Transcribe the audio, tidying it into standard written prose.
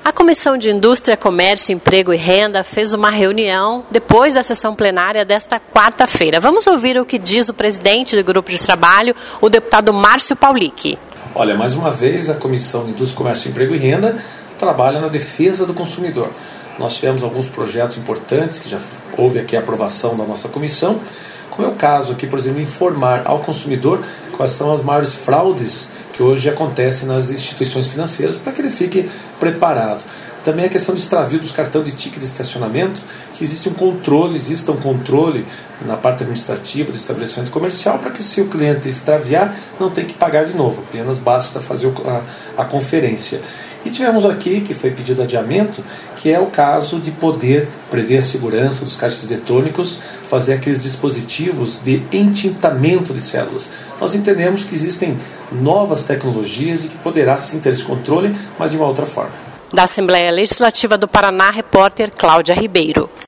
A Comissão de Indústria, Comércio, Emprego e Renda fez uma reunião depois da sessão plenária desta quarta-feira. Vamos ouvir o que diz o presidente do grupo de trabalho, o deputado Márcio Paulic. Olha, mais uma vez a Comissão de Indústria, Comércio, Emprego e Renda trabalha na defesa do consumidor. Nós tivemos alguns projetos importantes que já houve aqui a aprovação da nossa comissão, como é o caso aqui, por exemplo, informar ao consumidor quais são as maiores fraudes que hoje acontecem nas instituições financeiras, para que ele fique preparado. Também a questão do extravio dos cartões de ticket de estacionamento, que exista um controle na parte administrativa do estabelecimento comercial, para que se o cliente extraviar, não tem que pagar de novo, apenas basta fazer a conferência. E tivemos aqui, que foi pedido adiamento, que é o caso de poder prever a segurança dos caixas eletrônicos, fazer aqueles dispositivos de entintamento de células. Nós entendemos que existem novas tecnologias e que poderá sim ter esse controle, mas de uma outra forma. Da Assembleia Legislativa do Paraná, repórter Cláudia Ribeiro.